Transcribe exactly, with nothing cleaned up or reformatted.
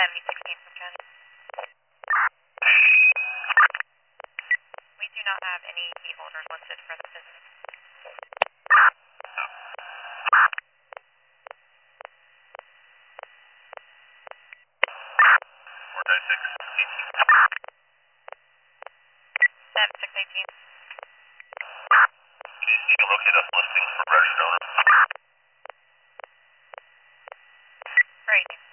Miami sixteen from County. We do not have any key holders listed for the business. Seven six eighteen. Please, you can locate us listings for registered owners. Great.